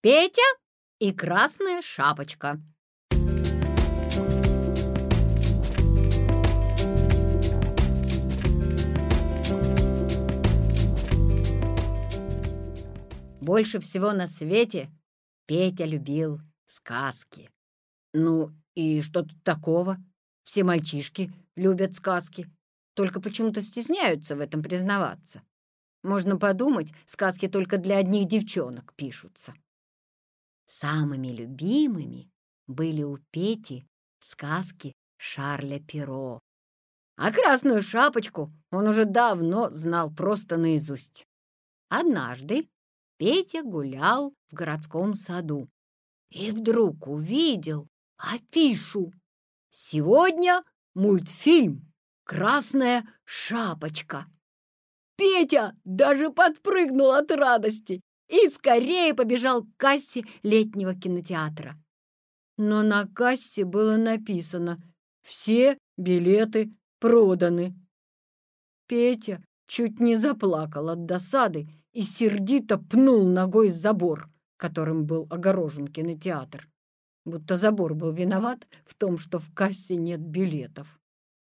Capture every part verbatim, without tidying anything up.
Петя и Красная Шапочка. Больше всего на свете Петя любил сказки. Ну и что тут такого? Все мальчишки любят сказки, только почему-то стесняются в этом признаваться. Можно подумать, сказки только для одних девчонок пишутся. Самыми любимыми были у Пети сказки Шарля Перро. А Красную Шапочку он уже давно знал просто наизусть. Однажды Петя гулял в городском саду и вдруг увидел афишу. Сегодня мультфильм «Красная Шапочка». Петя даже подпрыгнул от радости и скорее побежал к кассе летнего кинотеатра. Но на кассе было написано: «Все билеты проданы». Петя чуть не заплакал от досады и сердито пнул ногой забор, которым был огорожен кинотеатр, будто забор был виноват в том, что в кассе нет билетов.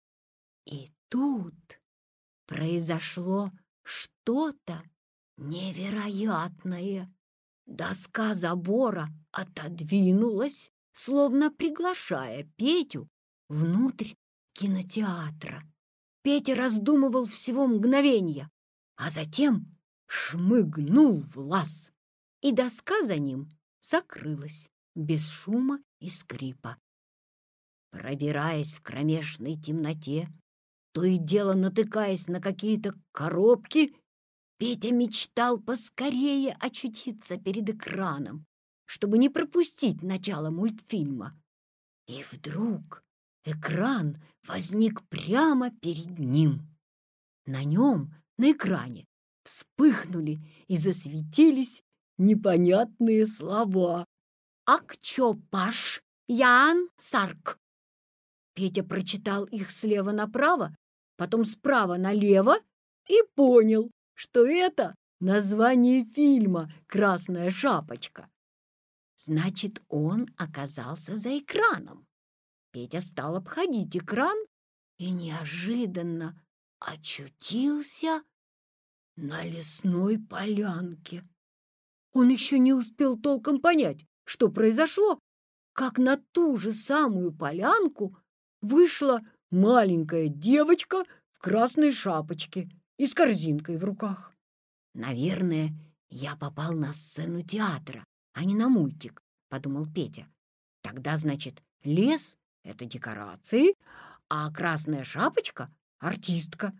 И тут произошло что-то невероятное. Доска забора отодвинулась, словно приглашая Петю внутрь кинотеатра. Петя раздумывал всего мгновенья, а затем шмыгнул в лаз, и доска за ним закрылась без шума и скрипа. Пробираясь в кромешной темноте, то и дело натыкаясь на какие-то коробки, Петя мечтал поскорее очутиться перед экраном, чтобы не пропустить начало мультфильма. И вдруг экран возник прямо перед ним. На нем, на экране, вспыхнули и засветились непонятные слова. «Акчопаш Ян Сарк». Петя прочитал их слева направо, потом справа налево и понял, что это название фильма «Красная Шапочка». Значит, он оказался за экраном. Петя стал обходить экран и неожиданно очутился на лесной полянке. Он еще не успел толком понять, что произошло, как на ту же самую полянку вышла маленькая девочка в красной шапочке и с корзинкой в руках. «Наверное, я попал на сцену театра, а не на мультик», — подумал Петя. «Тогда, значит, лес — это декорации, а Красная Шапочка — артистка».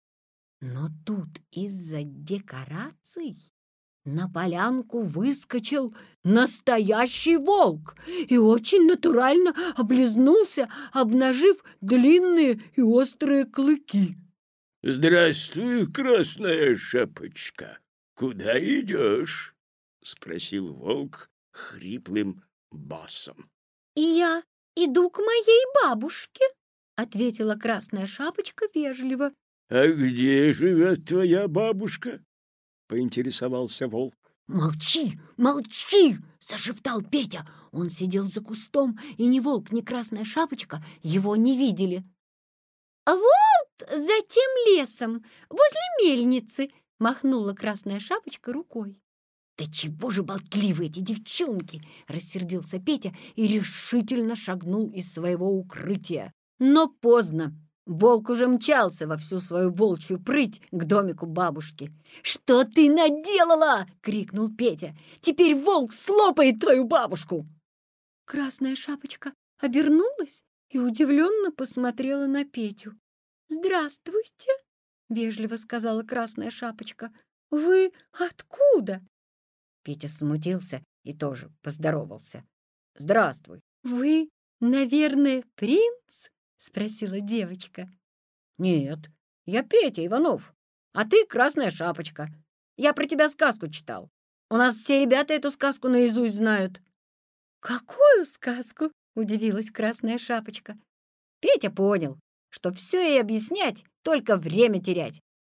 Но тут из-за декораций на полянку выскочил настоящий волк и очень натурально облизнулся, обнажив длинные и острые клыки. «Здравствуй, Красная Шапочка! Куда идешь?» — спросил волк хриплым басом. «Я иду к моей бабушке», — ответила Красная Шапочка вежливо. «А где живет твоя бабушка?» — поинтересовался волк. «Молчи, молчи!» — зашептал Петя. Он сидел за кустом, и ни волк, ни Красная Шапочка его не видели. «А вот за тем лесом, возле мельницы!» — махнула Красная Шапочка рукой. «Да чего же болтливы эти девчонки!» — рассердился Петя и решительно шагнул из своего укрытия. Но поздно. Волк уже мчался во всю свою волчью прыть к домику бабушки. «Что ты наделала?» — крикнул Петя. «Теперь волк слопает твою бабушку!» Красная Шапочка обернулась и удивленно посмотрела на Петю. «Здравствуйте!» — вежливо сказала Красная Шапочка. «Вы откуда?» Петя смутился и тоже поздоровался. «Здравствуй!» «Вы, наверное, принц?» — спросила девочка. «Нет, я Петя Иванов, а ты Красная Шапочка. Я про тебя сказку читал. У нас все ребята эту сказку наизусть знают». «Какую сказку?» — удивилась Красная Шапочка. Петя понял, что все ей объяснять, только время терять,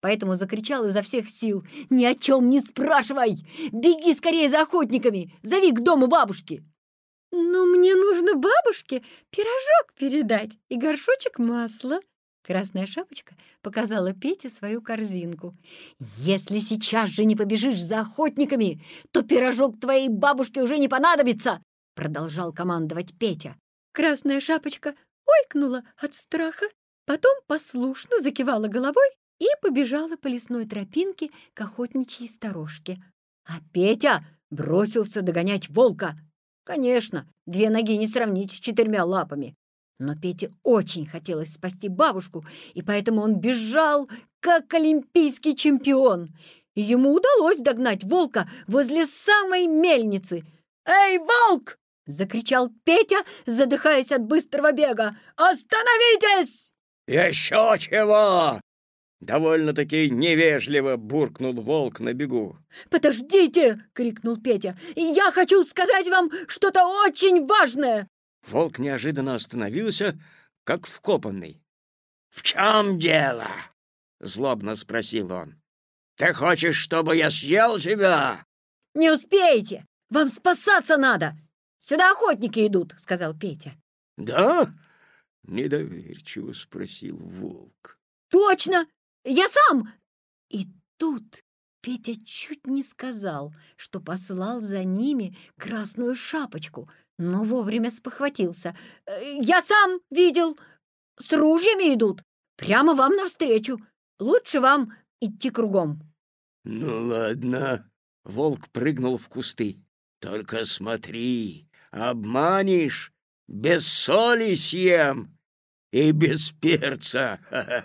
поэтому закричал изо всех сил: «Ни о чем не спрашивай! Беги скорее за охотниками! Зови к дому бабушки!» «Но мне нужно бабушке пирожок передать и горшочек масла». Красная Шапочка показала Пете свою корзинку. «Если сейчас же не побежишь за охотниками, то пирожок твоей бабушке уже не понадобится!» Продолжал командовать Петя. Красная Шапочка ойкнула от страха, потом послушно закивала головой и побежала по лесной тропинке к охотничьей сторожке. А Петя бросился догонять волка. Конечно, две ноги не сравнить с четырьмя лапами. Но Пете очень хотелось спасти бабушку, и поэтому он бежал, как олимпийский чемпион. И ему удалось догнать волка возле самой мельницы. «Эй, волк!» — закричал Петя, задыхаясь от быстрого бега. «Остановитесь!» «Еще чего!» Довольно-таки невежливо буркнул волк на бегу. «Подождите!» — крикнул Петя. «Я хочу сказать вам что-то очень важное!» Волк неожиданно остановился, как вкопанный. «В чем дело?» — злобно спросил он. «Ты хочешь, чтобы я съел тебя?» «Не успеете! Вам спасаться надо! Сюда охотники идут!» — сказал Петя. «Да?» — недоверчиво спросил волк. «Точно! Я сам!» И тут Петя чуть не сказал, что послал за ними Красную Шапочку, но вовремя спохватился. «Я сам видел! С ружьями идут! Прямо вам навстречу! Лучше вам идти кругом!» «Ну ладно!» — волк прыгнул в кусты. «Только смотри, обманешь, без соли съем и без перца!»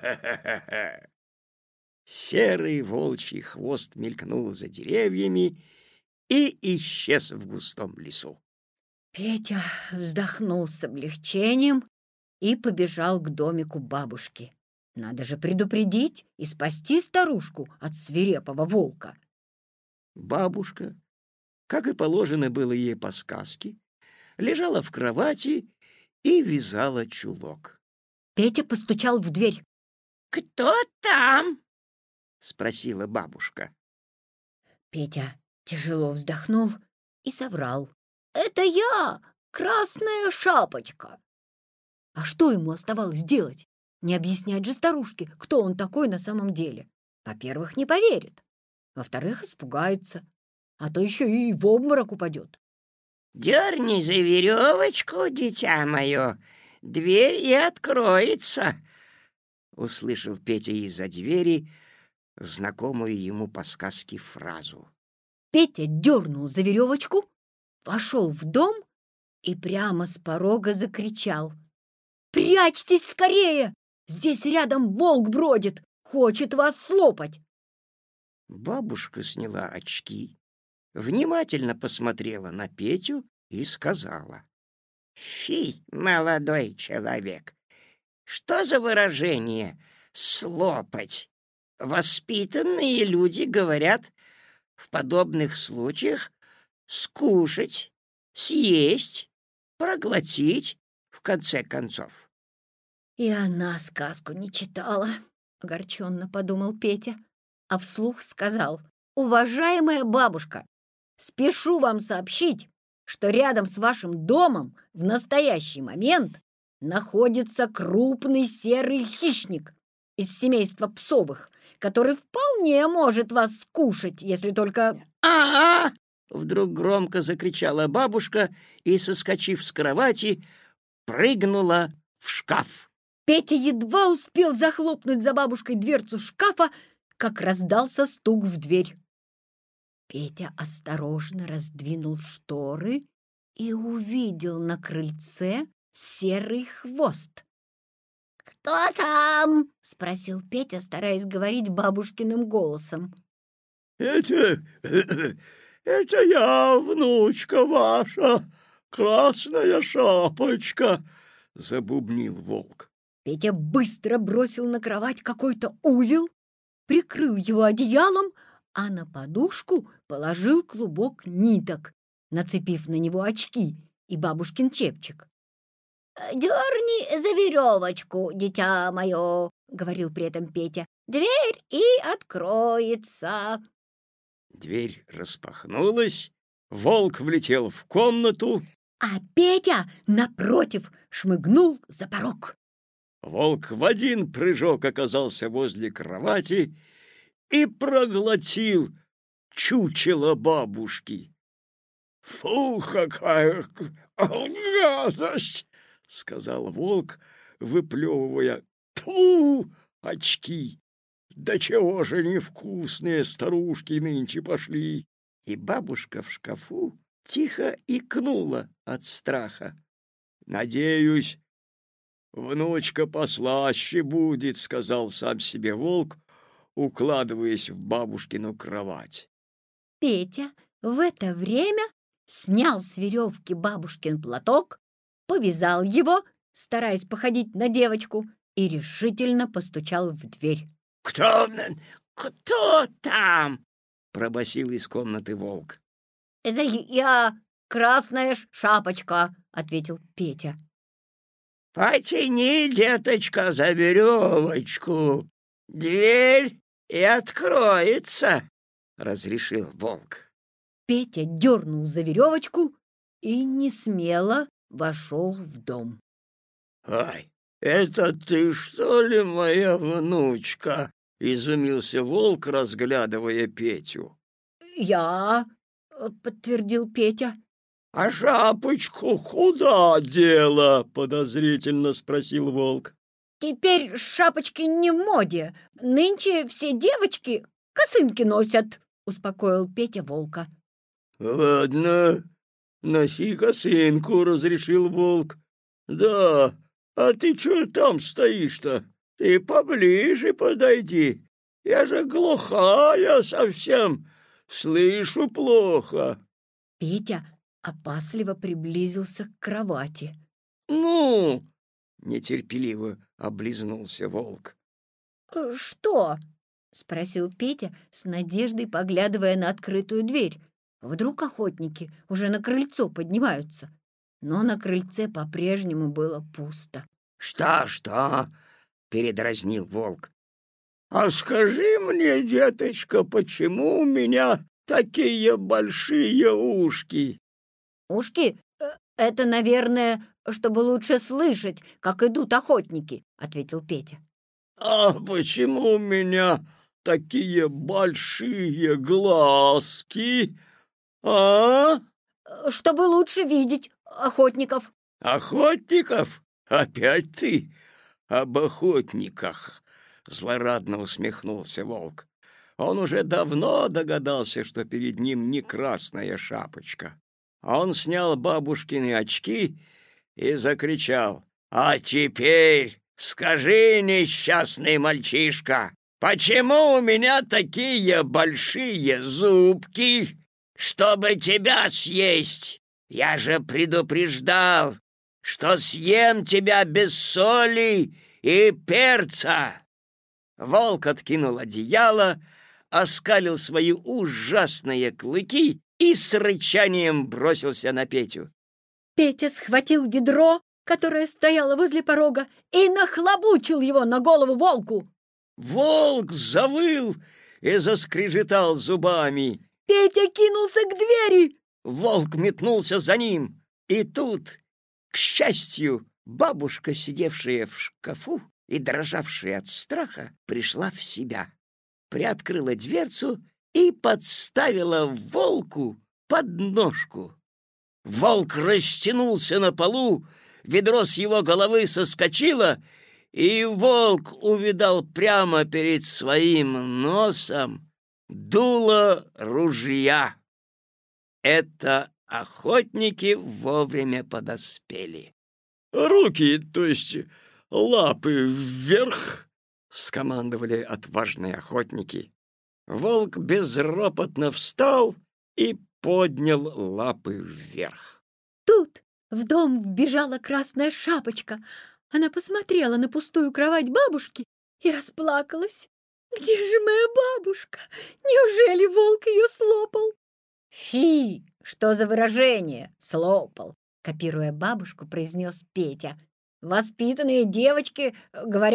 Серый волчий хвост мелькнул за деревьями и исчез в густом лесу. Петя вздохнул с облегчением и побежал к домику бабушки. Надо же предупредить и спасти старушку от свирепого волка. Бабушка, как и положено было ей по сказке, лежала в кровати и вязала чулок. Петя постучал в дверь. «Кто там?» — спросила бабушка. Петя тяжело вздохнул и соврал. «Это я, Красная Шапочка!» А что ему оставалось делать? Не объяснять же старушке, кто он такой на самом деле. Во-первых, не поверит. Во-вторых, испугается. А то еще и в обморок упадет. «Дерни за веревочку, дитя мое, дверь и откроется!» — услышал Петя из-за двери знакомую ему по сказке фразу. Петя дернул за веревочку, вошел в дом и прямо с порога закричал: «Прячьтесь скорее! Здесь рядом волк бродит, хочет вас слопать!» Бабушка сняла очки, внимательно посмотрела на Петю и сказала: «Фи, молодой человек, что за выражение «слопать»? Воспитанные люди говорят в подобных случаях скушать, съесть, проглотить, в конце концов». «И она сказку не читала», — огорченно подумал Петя, а вслух сказал: «Уважаемая бабушка, спешу вам сообщить, что рядом с вашим домом в настоящий момент находится крупный серый хищник из семейства псовых, который вполне может вас скушать, если только...» «А-а!» — вдруг громко закричала бабушка и, соскочив с кровати, прыгнула в шкаф. Петя едва успел захлопнуть за бабушкой дверцу шкафа, как раздался стук в дверь. Петя осторожно раздвинул шторы и увидел на крыльце серый хвост. «Кто там?» — спросил Петя, стараясь говорить бабушкиным голосом. «Это... это я, внучка ваша, Красная Шапочка!» — забубнил волк. Петя быстро бросил на кровать какой-то узел, прикрыл его одеялом, а на подушку положил клубок ниток, нацепив на него очки и бабушкин чепчик. «Дерни за веревочку, дитя мое», — говорил при этом Петя. дверь и откроется». Дверь распахнулась, волк влетел в комнату. А Петя, напротив, шмыгнул за порог. Волк в один прыжок оказался возле кровати и проглотил чучело бабушки. «Фу, какая гадость!» — сказал волк, выплевывая «тьфу» очки. «Да чего же невкусные старушки нынче пошли!» И бабушка в шкафу тихо икнула от страха. «Надеюсь, внучка послаще будет», — сказал сам себе волк, укладываясь в бабушкину кровать. Петя в это время снял с веревки бабушкин платок, повязал его, стараясь походить на девочку, и решительно постучал в дверь. «Кто? Кто там?» — пробасил из комнаты волк. «Это я, Красная Шапочка», — ответил Петя. «Потяни, деточка, за веревочку. Дверь и откроется», — разрешил волк. Петя дернул за веревочку и несмело вошел в дом. «Ай, это ты, что ли, моя внучка?» — изумился волк, разглядывая Петю. «Я», — подтвердил Петя. «А шапочку куда дела?» — подозрительно спросил волк. «Теперь шапочки не в моде. Нынче все девочки косынки носят», — успокоил Петя волка. «Ладно, носи косынку», — разрешил волк. «Да, а ты чё там стоишь-то? Ты поближе подойди. Я же глухая совсем, слышу плохо». Петя опасливо приблизился к кровати. «Ну!» — нетерпеливо облизнулся волк. «Что?» — спросил Петя с надеждой, поглядывая на открытую дверь. Вдруг охотники уже на крыльцо поднимаются. Но на крыльце по-прежнему было пусто. «Что, что?» — передразнил волк. «А скажи мне, деточка, почему у меня такие большие ушки?» «Ушки — это, наверное, чтобы лучше слышать, как идут охотники», — ответил Петя. «А почему у меня такие большие глазки, а?» «Чтобы лучше видеть охотников». «Охотников? Опять ты об охотниках?» — злорадно усмехнулся волк. Он уже давно догадался, что перед ним не Красная Шапочка. Он снял бабушкины очки и закричал: «А теперь скажи, несчастный мальчишка, почему у меня такие большие зубки, чтобы тебя съесть? Я же предупреждал, что съем тебя без соли и перца!» Волк откинул одеяло, оскалил свои ужасные клыки и с рычанием бросился на Петю. Петя схватил ведро, которое стояло возле порога, и нахлобучил его на голову волку. Волк завыл и заскрежетал зубами. Петя кинулся к двери. Волк метнулся за ним. И тут, к счастью, бабушка, сидевшая в шкафу и дрожавшая от страха, пришла в себя, приоткрыла дверцу и подставила волку подножку. Волк растянулся на полу, ведро с его головы соскочило, и волк увидал прямо перед своим носом дуло ружья. Это охотники вовремя подоспели. «Руки, то есть лапы вверх!» — скомандовали отважные охотники. Волк безропотно встал и поднял лапы вверх. Тут в дом вбежала Красная Шапочка. Она посмотрела на пустую кровать бабушки и расплакалась. «Где же моя бабушка? Неужели волк ее слопал?» «Фи! Что за выражение? Слопал!» Копируя бабушку, произнес Петя. «Воспитанные девочки говорят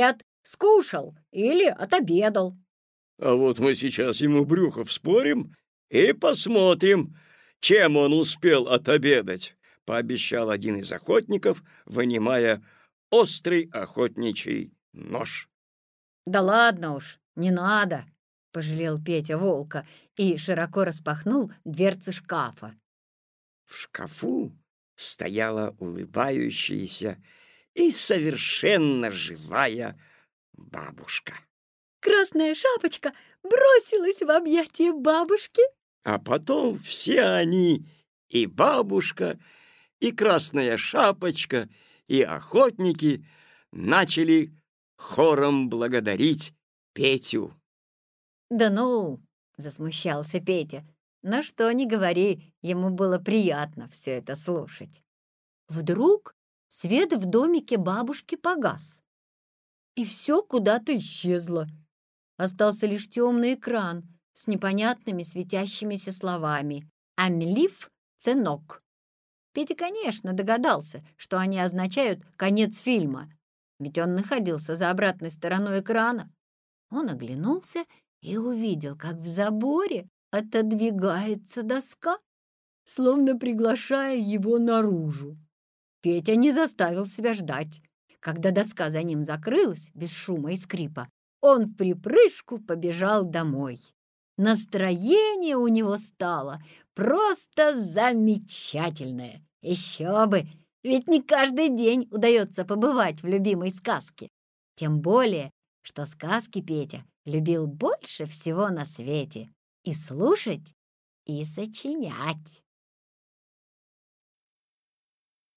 скушал или отобедал. А вот мы сейчас ему брюхо вспорим и посмотрим, чем он успел отобедать, — пообещал один из охотников, вынимая острый охотничий нож. Да ладно уж, не надо, — пожалел Петя волка и широко распахнул дверцы шкафа. В шкафу стояла улыбающаяся и совершенно живая бабушка. Красная Шапочка бросилась в объятия бабушки. А потом все они, и бабушка, и Красная Шапочка, и охотники, начали хором благодарить Петю. Да ну, засмущался Петя. Но что ни говори, ему было приятно все это слушать. Вдруг свет в домике бабушки погас, и все куда-то исчезло. Остался лишь темный экран с непонятными светящимися словами «Амлив ценок». Петя, конечно, догадался, что они означают конец фильма, ведь он находился за обратной стороной экрана. Он оглянулся и увидел, как в заборе отодвигается доска, словно приглашая его наружу. Петя не заставил себя ждать. Когда доска за ним закрылась без шума и скрипа, он вприпрыжку побежал домой. Настроение у него стало просто замечательное. Еще бы, ведь не каждый день удается побывать в любимой сказке. Тем более, что сказки Петя любил больше всего на свете — и слушать, и сочинять.